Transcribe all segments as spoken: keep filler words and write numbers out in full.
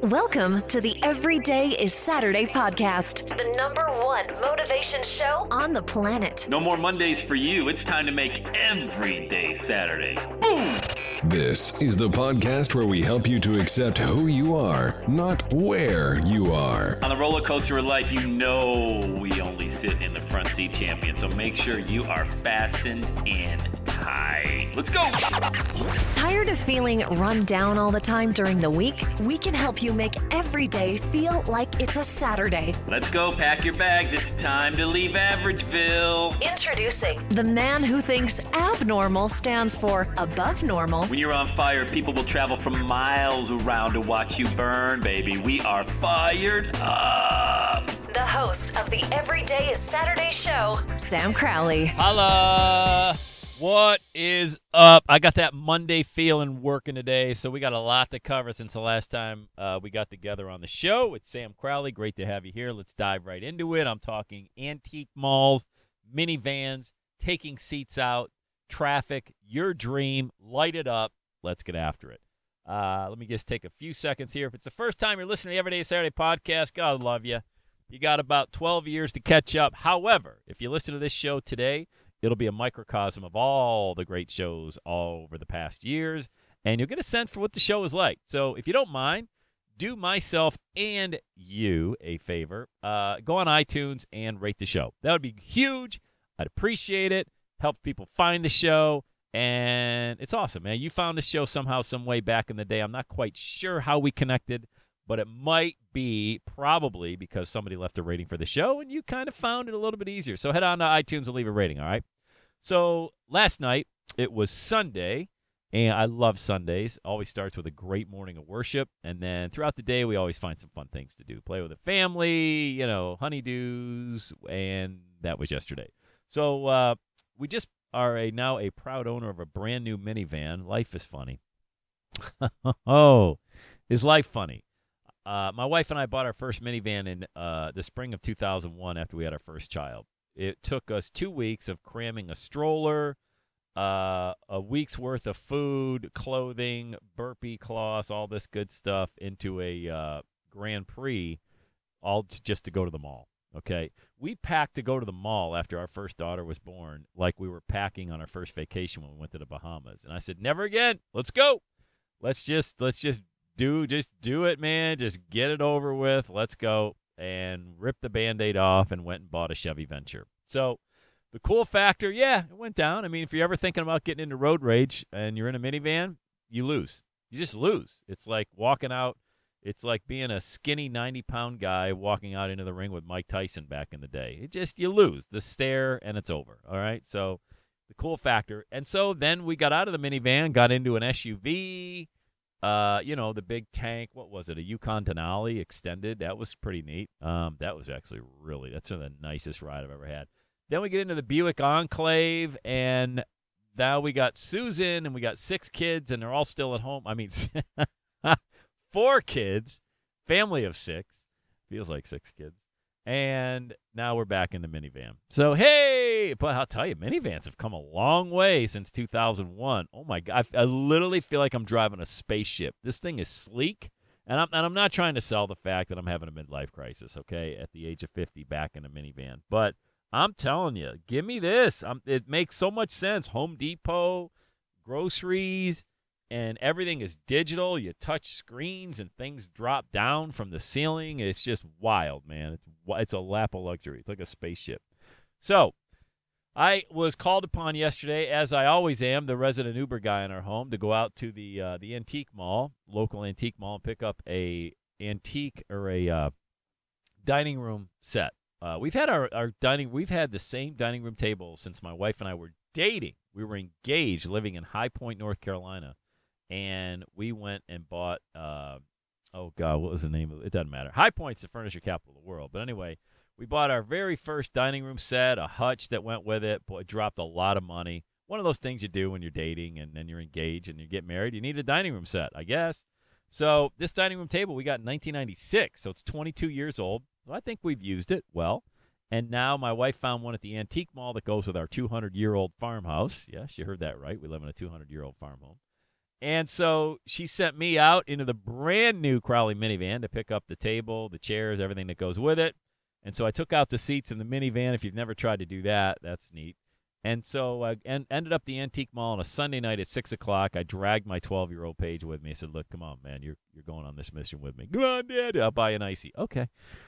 Welcome to the Everyday is Saturday podcast, the number one motivation show on the planet. No more Mondays for you. It's time to make every day Saturday. Boom! This is the podcast where we help you to accept who you are, not where you are. On the roller coaster of life, you know we only sit in the front seat, champion. So make sure you are fastened in tight. Let's go! Tired of feeling run down all the time during the week? We can help you make every day feel like it's a Saturday. Let's go. Pack your bags. It's time to leave Averageville. Introducing the man who thinks abnormal stands for above normal. When you're on fire, people will travel from miles around to watch you burn, baby. We are fired up. The host of the Everyday is Saturday show, Sam Crowley. Holla! What is up? I got that Monday feeling working today, so we got a lot to cover since the last time uh, we got together on the show. It's Sam Crowley. Great to have you here. Let's dive right into it. I'm talking antique malls, minivans, taking seats out, traffic, your dream, light it up. Let's get after it. Uh, let me just take a few seconds here. If it's the first time you're listening to the Everyday Saturday podcast, God love you. You got about twelve years to catch up. However, if you listen to this show today, it'll be a microcosm of all the great shows all over the past years, and you'll get a sense for what the show is like. So if you don't mind, do myself and you a favor. Uh, go on iTunes and rate the show. That would be huge. I'd appreciate it. Help people find the show, and it's awesome, man. You found the show somehow, some way back in the day. I'm not quite sure how we connected, but it might be probably because somebody left a rating for the show, and you kind of found it a little bit easier. So head on to iTunes and leave a rating, all right? So last night, it was Sunday, and I love Sundays. Always starts with a great morning of worship, and then throughout the day, we always find some fun things to do. Play with the family, you know, honeydews, and that was yesterday. So uh, we just are a now a proud owner of a brand new minivan. Life is funny. Oh, is life funny? Uh, my wife and I bought our first minivan in uh, the spring of two thousand one after we had our first child. It took us two weeks of cramming a stroller, uh, a week's worth of food, clothing, burpee cloths, all this good stuff into a uh, Grand Prix, all to, just to go to the mall. Okay, we packed to go to the mall after our first daughter was born, like we were packing on our first vacation when we went to the Bahamas. And I said, "Never again. Let's go. Let's just let's just do just do it, man. Just get it over with. Let's go." And ripped the Band-Aid off and went and bought a Chevy Venture. So the cool factor, yeah, it went down. I mean, if you're ever thinking about getting into road rage and you're in a minivan, you lose. You just lose. It's like walking out. It's like being a skinny ninety-pound guy walking out into the ring with Mike Tyson back in the day. It just, you lose. The stare, and it's over, all right? So the cool factor. And so then we got out of the minivan, got into an S U V, Uh, you know, the big tank, what was it, a Yukon Denali extended? That was pretty neat. Um, that was actually really, that's one of the nicest ride I've ever had. Then we get into the Buick Enclave, and now we got Susan, and we got six kids, and they're all still at home. I mean, four kids, family of six, feels like six kids. And now we're back in the minivan. So, hey, but I'll tell you, minivans have come a long way since two thousand one. Oh, my God. I, I literally feel like I'm driving a spaceship. This thing is sleek, and I'm, and I'm not trying to sell the fact that I'm having a midlife crisis, okay, at the age of fifty back in a minivan. But I'm telling you, give me this. I'm, it makes so much sense. Home Depot, groceries, and everything is digital. You touch screens and things drop down from the ceiling. It's just wild, man. It's, it's a lap of luxury. It's like a spaceship. So I was called upon yesterday, as I always am, the resident Uber guy in our home, to go out to the uh, the antique mall, local antique mall, and pick up a antique or a uh, dining room set. Uh, we've had our, our dining. We've had the same dining room table since my wife and I were dating. We were engaged, living in High Point, North Carolina. And we went and bought, uh, oh, God, what was the name of it? It doesn't matter. High Point's the furniture capital of the world. But anyway, we bought our very first dining room set, a hutch that went with it. Boy, it dropped a lot of money. One of those things you do when you're dating and then you're engaged and you get married. You need a dining room set, I guess. So this dining room table we got in nineteen ninety-six, so it's twenty-two years old. So I think we've used it well. And now my wife found one at the antique mall that goes with our two hundred year old farmhouse. Yes, you heard that right. We live in a two hundred year old farm home. And so she sent me out into the brand new Crowley minivan to pick up the table, the chairs, everything that goes with it. And so I took out the seats in the minivan. If you've never tried to do that, that's neat. And so I en- ended up the Antique Mall on a Sunday night at six o'clock. I dragged my twelve-year-old Paige with me. I said, look, come on, man. You're you're going on this mission with me. Come on, Dad. I'll buy an icy. Okay.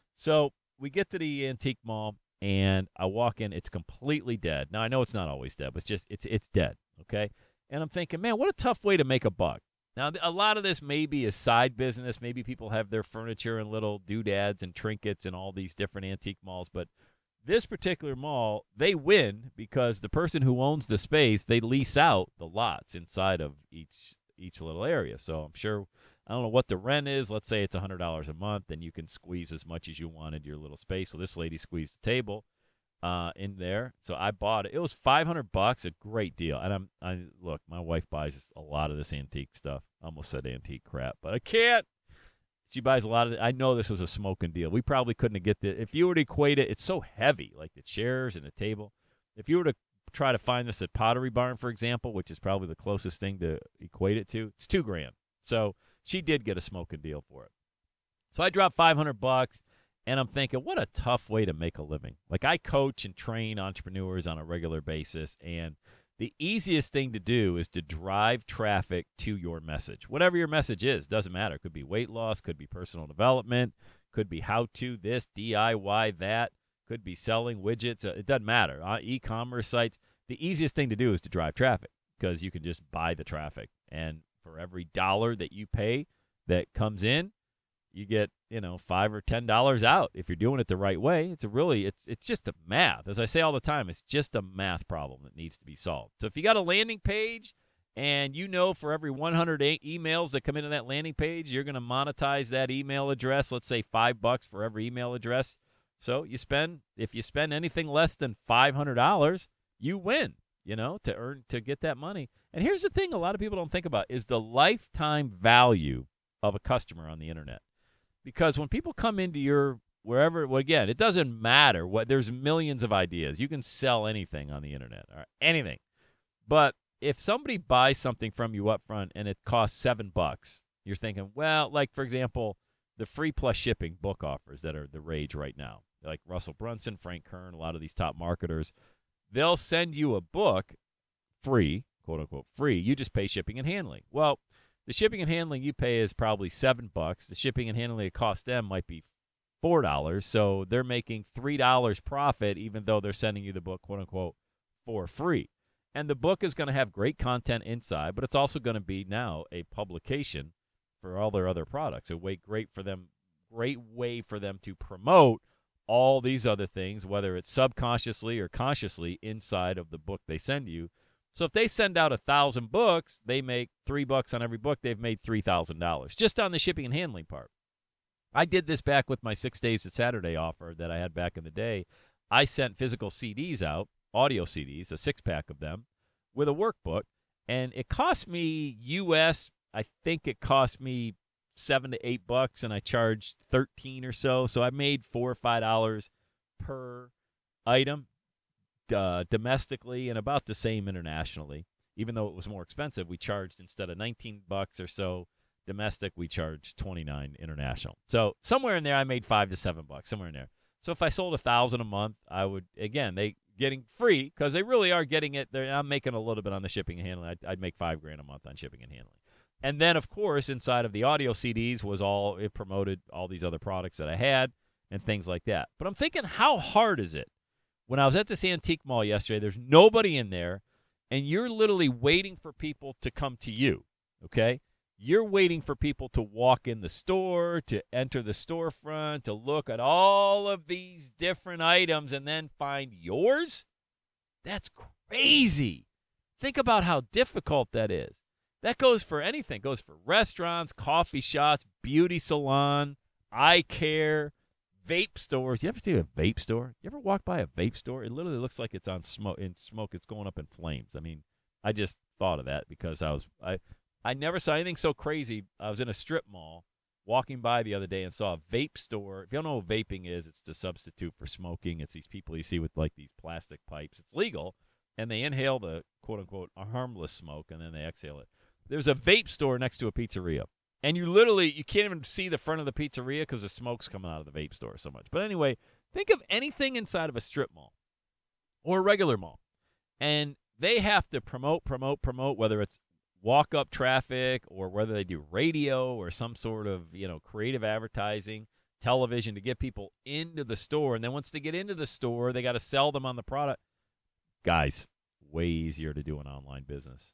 So we get to the Antique Mall, and I walk in. It's completely dead. Now, I know it's not always dead, but it's just it's it's dead, okay? And I'm thinking, man, what a tough way to make a buck. Now, a lot of this may be a side business. Maybe people have their furniture and little doodads and trinkets and all these different antique malls, but this particular mall, they win because the person who owns the space, they lease out the lots inside of each each little area. So I'm sure, I don't know what the rent is. Let's say it's one hundred dollars a month, and you can squeeze as much as you want into your little space. Well, this lady squeezed the table uh, in there, so I bought it. It was five hundred bucks, a great deal. And I'm, I look, my wife buys a lot of this antique stuff. I almost said antique crap, but I can't. She buys a lot of it. I know this was a smoking deal. We probably couldn't have get the. If you were to equate it, it's so heavy, like the chairs and the table. If you were to try to find this at Pottery Barn, for example, which is probably the closest thing to equate it to, it's two grand. So she did get a smoking deal for it. So I dropped five hundred bucks, and I'm thinking, what a tough way to make a living. Like, I coach and train entrepreneurs on a regular basis, and the easiest thing to do is to drive traffic to your message. Whatever your message is, doesn't matter. It could be weight loss, could be personal development, could be how-to this, D I Y that, could be selling widgets. It doesn't matter. Uh, e-commerce sites, the easiest thing to do is to drive traffic because you can just buy the traffic. And for every dollar that you pay that comes in, you get, you know, five or ten dollars out if you're doing it the right way. It's a really, it's it's just a math. As I say all the time, it's just a math problem that needs to be solved. So if you got a landing page and you know for every one hundred e- emails that come into that landing page, you're going to monetize that email address. Let's say five bucks for every email address. So you spend, if you spend anything less than five hundred dollars, you win, you know, to earn, to get that money. And here's the thing a lot of people don't think about is the lifetime value of a customer on the internet. Because when people come into your wherever, well, again, it doesn't matter what. There's millions of ideas. You can sell anything on the internet, all right? Anything. But if somebody buys something from you up front and it costs seven bucks, you're thinking, well, like for example, the free plus shipping book offers that are the rage right now, like Russell Brunson, Frank Kern, a lot of these top marketers, they'll send you a book free, quote unquote free. You just pay shipping and handling. Well, the shipping and handling you pay is probably seven bucks. The shipping and handling it costs them might be four dollars. So they're making three dollars profit, even though they're sending you the book, quote unquote, for free. And the book is going to have great content inside, but it's also going to be now a publication for all their other products. A way great for them, great way for them to promote all these other things, whether it's subconsciously or consciously inside of the book they send you. So if they send out a thousand books, they make three bucks on every book. They've made three thousand dollars just on the shipping and handling part. I did this back with my six days to Saturday offer that I had back in the day. I sent physical C Ds out, audio C Ds, a six pack of them, with a workbook, and it cost me U S. I think it cost me seven to eight bucks, and I charged thirteen or so. So I made four or five dollars per item. Uh, domestically and about the same internationally. Even though it was more expensive, we charged instead of nineteen bucks or so domestic, we charged twenty-nine international. So somewhere in there, I made five to seven bucks, somewhere in there. So if I sold a thousand a month, I would, again, they getting free because they really are getting it. They're, I'm making a little bit on the shipping and handling. I'd, I'd make five grand a month on shipping and handling. And then, of course, inside of the audio C Ds was all, it promoted all these other products that I had and things like that. But I'm thinking, how hard is it? When I was at this antique mall yesterday, there's nobody in there, and you're literally waiting for people to come to you, okay? You're waiting for people to walk in the store, to enter the storefront, to look at all of these different items and then find yours? That's crazy. Think about how difficult that is. That goes for anything. It goes for restaurants, coffee shops, beauty salon, eye care, vape stores. You ever see a vape store? You ever walk by a vape store? It literally looks like it's on smoke. In smoke, it's going up in flames. I mean, I just thought of that because I was I, I never saw anything so crazy. I was in a strip mall walking by the other day and saw a vape store. If you don't know what vaping is, it's the substitute for smoking. It's these people you see with like these plastic pipes. It's legal, and they inhale the quote unquote harmless smoke, and then they exhale it. there's a vape store next to a pizzeria. And you literally, you can't even see the front of the pizzeria because the smoke's coming out of the vape store so much. But anyway, think of anything inside of a strip mall or a regular mall. And they have to promote, promote, promote, whether it's walk-up traffic or whether they do radio or some sort of, you know, creative advertising, television to get people into the store. And then once they get into the store, they got to sell them on the product. Guys, way easier to do an online business.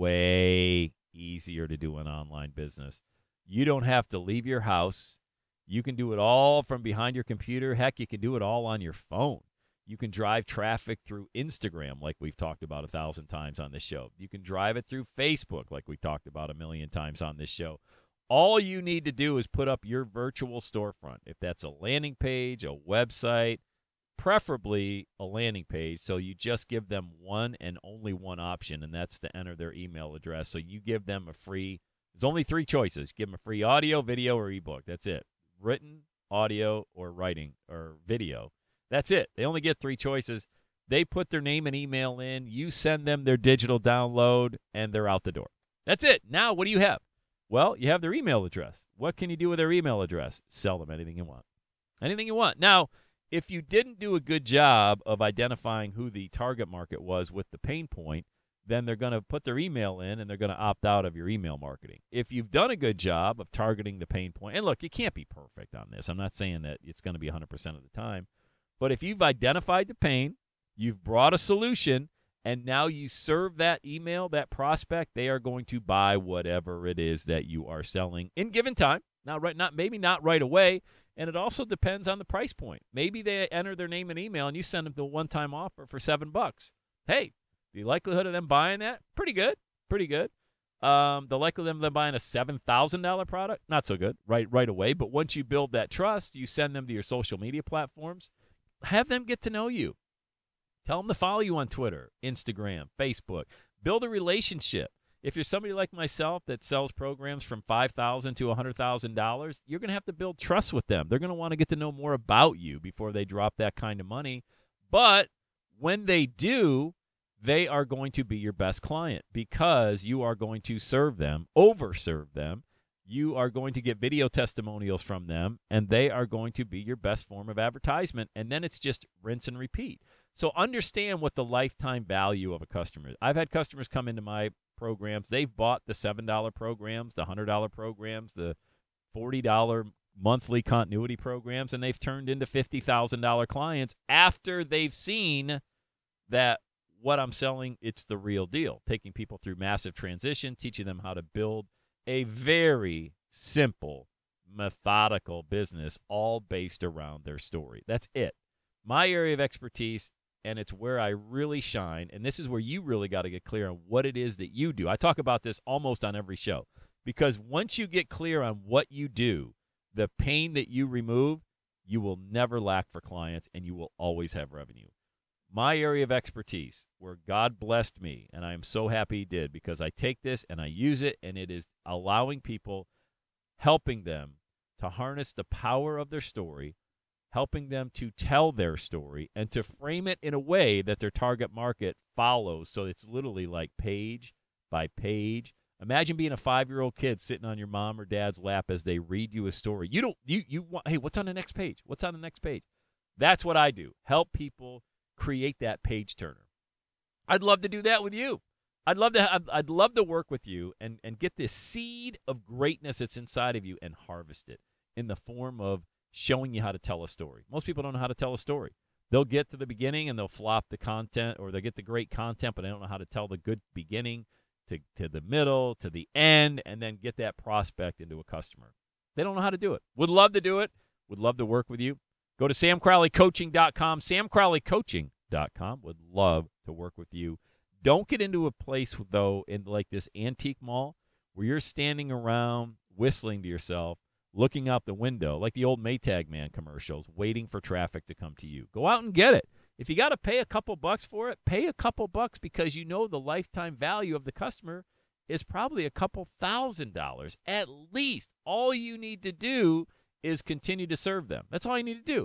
Way easier to do an online business. You don't have to leave your house. You can do it all from behind your computer. Heck, you can do it all on your phone. You can drive traffic through Instagram, like we've talked about a thousand times on this show. You can drive it through Facebook, like we talked about a million times on this show. All you need to do is put up your virtual storefront. If that's a landing page, a website, preferably a landing page, so you just give them one and only one option, and that's to enter their email address. So you give them a free, there's only three choices. Give them a free audio, video, or ebook. That's it. Written, audio, or writing, or video. That's it. They only get three choices. They put their name and email in. You send them their digital download, and they're out the door. That's it. Now, what do you have? Well, you have their email address. What can you do with their email address? Sell them anything you want. Anything you want. Now, if you didn't do a good job of identifying who the target market was with the pain point, then they're going to put their email in, and they're going to opt out of your email marketing. If you've done a good job of targeting the pain point, and look, you can't be perfect on this. I'm not saying that it's going to be one hundred percent of the time. But if you've identified the pain, you've brought a solution, and now you serve that email, that prospect, they are going to buy whatever it is that you are selling in given time. Now, right, not maybe not right away, and it also depends on the price point. Maybe they enter their name and email, and you send them the one-time offer for seven bucks. Hey, the likelihood of them buying that, pretty good, pretty good. Um, the likelihood of them buying a seven thousand dollars product, not so good right, right away. But once you build that trust, you send them to your social media platforms. Have them get to know you. Tell them to follow you on Twitter, Instagram, Facebook. Build a relationship. If you're somebody like myself that sells programs from five thousand dollars to one hundred thousand dollars, you're going to have to build trust with them. They're going to want to get to know more about you before they drop that kind of money. But when they do, they are going to be your best client because you are going to serve them, overserve them. You are going to get video testimonials from them, and they are going to be your best form of advertisement. And then it's just rinse and repeat. So understand what the lifetime value of a customer is. I've had customers come into my programs. They've bought the seven dollar programs, the one hundred dollar programs, the forty dollar monthly continuity programs, and they've turned into fifty thousand dollars clients after they've seen that what I'm selling, it's the real deal. Taking people through massive transition, teaching them how to build a very simple, methodical business, all based around their story. That's it. My area of expertise, and it's where I really shine, and this is where you really got to get clear on what it is that you do. I talk about this almost on every show, because once you get clear on what you do, the pain that you remove, you will never lack for clients, and you will always have revenue. My area of expertise, where God blessed me, and I am so happy he did, because I take this and I use it, and it is allowing people, helping them to harness the power of their story, helping them to tell their story, and to frame it in a way that their target market follows. So it's literally like page by page. Imagine being a five-year-old kid sitting on your mom or dad's lap as they read you a story. You don't, you, you want, hey, what's on the next page? What's on the next page? That's what I do. Help people create that page turner. I'd love to do that with you. I'd love to I'd, I'd love to work with you and, and get this seed of greatness that's inside of you and harvest it in the form of showing you how to tell a story. Most people don't know how to tell a story. They'll get to the beginning and they'll flop the content, or they'll get the great content, but they don't know how to tell the good beginning to, to the middle, to the end, and then get that prospect into a customer. They don't know how to do it. Would love to do it. Would love to work with you. Go to sam crowley coaching dot com, sam crowley coaching dot com. Would love to work with you. Don't get into a place, though, in like this antique mall where you're standing around whistling to yourself, looking out the window, like the old Maytag Man commercials, waiting for traffic to come to you. Go out and get it. If you got to pay a couple bucks for it, pay a couple bucks, because you know the lifetime value of the customer is probably a couple thousand dollars at least. All you need to do is continue to serve them. That's all you need to do.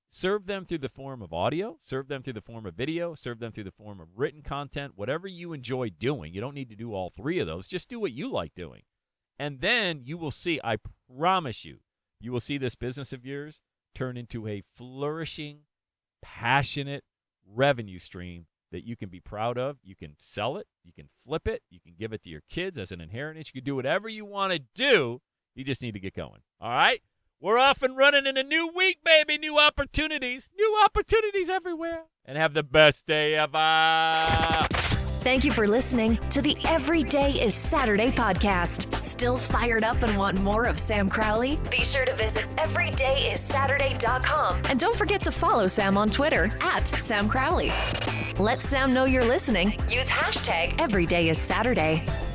serve them through the form of audio, serve them through the form of video, serve them through the form of written content, whatever you enjoy doing. You don't need to do all three of those. Just do what you like doing. And then you will see, I promise you, you will see this business of yours turn into a flourishing, passionate revenue stream that you can be proud of. You can sell it. You can flip it. You can give it to your kids as an inheritance. You can do whatever you want to do. You just need to get going. All right? We're off and running in a new week, baby. New opportunities. New opportunities everywhere. And have the best day ever. Thank you for listening to the Every Day is Saturday podcast. Still fired up and want more of Sam Crowley? Be sure to visit every day is saturday dot com. And don't forget to follow Sam on Twitter at Sam Crowley. Let Sam know you're listening. Use hashtag Every Day is Saturday.